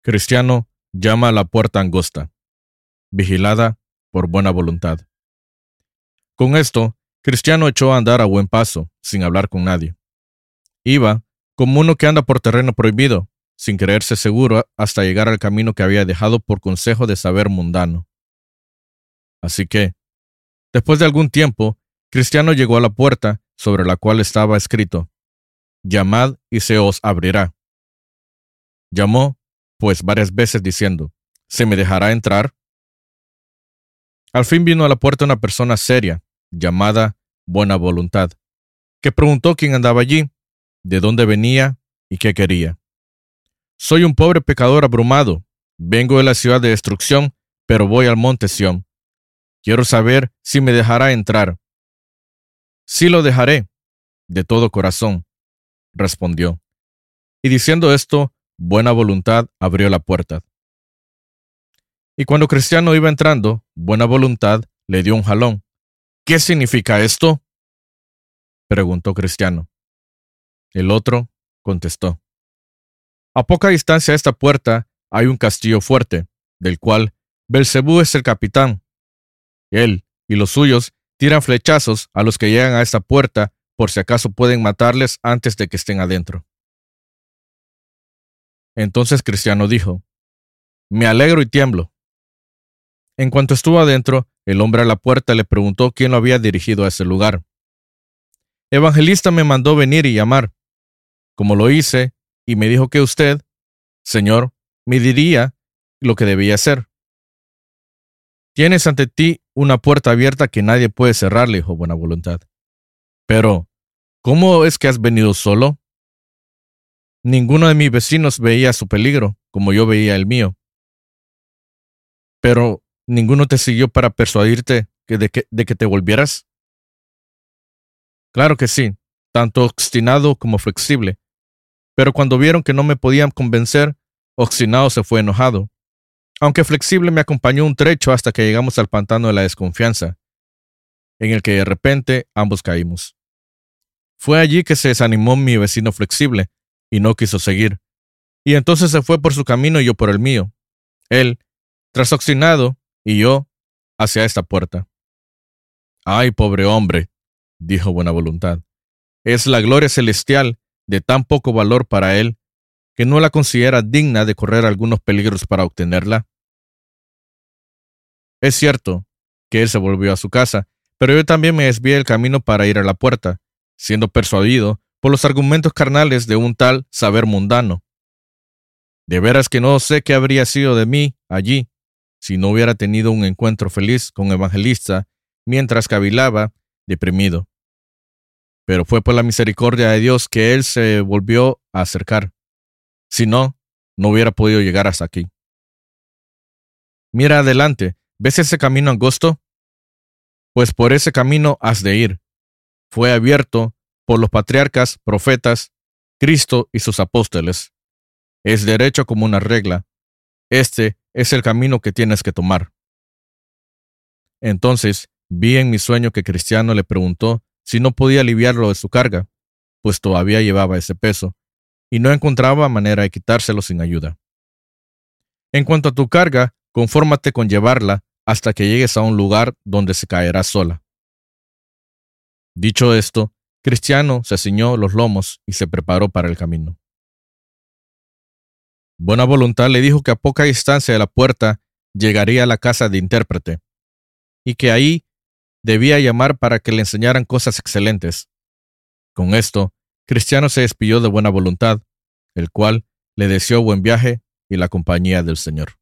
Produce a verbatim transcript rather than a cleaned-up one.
Cristiano llama a la puerta angosta, vigilada por buena voluntad. Con esto, Cristiano echó a andar a buen paso, sin hablar con nadie. Iba como uno que anda por terreno prohibido, sin creerse seguro hasta llegar al camino que había dejado por consejo de saber mundano. Así que, después de algún tiempo, Cristiano llegó a la puerta sobre la cual estaba escrito: «Llamad y se os abrirá». Llamó, pues, varias veces diciendo: «¿Se me dejará entrar?». Al fin vino a la puerta una persona seria, llamada Buena Voluntad, que preguntó quién andaba allí, de dónde venía y qué quería. «Soy un pobre pecador abrumado. Vengo de la ciudad de destrucción, pero voy al monte Sión. Quiero saber si me dejará entrar». «Sí lo dejaré, de todo corazón», respondió. Y diciendo esto, Buena Voluntad abrió la puerta. Y cuando Cristiano iba entrando, Buena Voluntad le dio un jalón. «¿Qué significa esto?», preguntó Cristiano. El otro contestó: «A poca distancia de esta puerta hay un castillo fuerte, del cual Belcebú es el capitán. Él y los suyos tiran flechazos a los que llegan a esta puerta por si acaso pueden matarles antes de que estén adentro». Entonces Cristiano dijo: «Me alegro y tiemblo». En cuanto estuvo adentro, el hombre a la puerta le preguntó quién lo había dirigido a ese lugar. «Evangelista me mandó venir y llamar. Como lo hice, y me dijo que usted, Señor, me diría lo que debía hacer». «Tienes ante ti una puerta abierta que nadie puede cerrar», le dijo Buena Voluntad. «Pero, ¿cómo es que has venido solo? Ninguno de mis vecinos veía su peligro, como yo veía el mío. Pero, ¿ninguno te siguió para persuadirte que de, que, de que te volvieras?». «Claro que sí, tanto obstinado como flexible. Pero cuando vieron que no me podían convencer, obstinado se fue enojado. Aunque flexible me acompañó un trecho hasta que llegamos al pantano de la desconfianza, en el que de repente ambos caímos. Fue allí que se desanimó mi vecino flexible y no quiso seguir, y entonces se fue por su camino y yo por el mío. Él, tras obstinado, y yo, hacia esta puerta». «Ay, pobre hombre», dijo Buena Voluntad, «es la gloria celestial de tan poco valor para él que no la considera digna de correr algunos peligros para obtenerla». Es cierto que él se volvió a su casa, pero yo también me desvié del camino para ir a la puerta, siendo persuadido por los argumentos carnales de un tal saber mundano. De veras que no sé qué habría sido de mí allí si no hubiera tenido un encuentro feliz con Evangelista mientras cavilaba, deprimido. Pero fue por la misericordia de Dios que él se volvió a acercar. Si no, no hubiera podido llegar hasta aquí. «Mira adelante, ¿ves ese camino angosto? Pues por ese camino has de ir. Fue abierto por los patriarcas, profetas, Cristo y sus apóstoles. Es derecho como una regla. Este es el camino que tienes que tomar». Entonces vi en mi sueño que Cristiano le preguntó si no podía aliviarlo de su carga, pues todavía llevaba ese peso, y no encontraba manera de quitárselo sin ayuda. «En cuanto a tu carga, confórmate con llevarla hasta que llegues a un lugar donde se caerá sola». Dicho esto, Cristiano se ciñó los lomos y se preparó para el camino. Buena Voluntad le dijo que a poca distancia de la puerta llegaría a la casa de intérprete, y que ahí debía llamar para que le enseñaran cosas excelentes. Con esto, Cristiano se despidió de Buena Voluntad, el cual le deseó buen viaje y la compañía del Señor.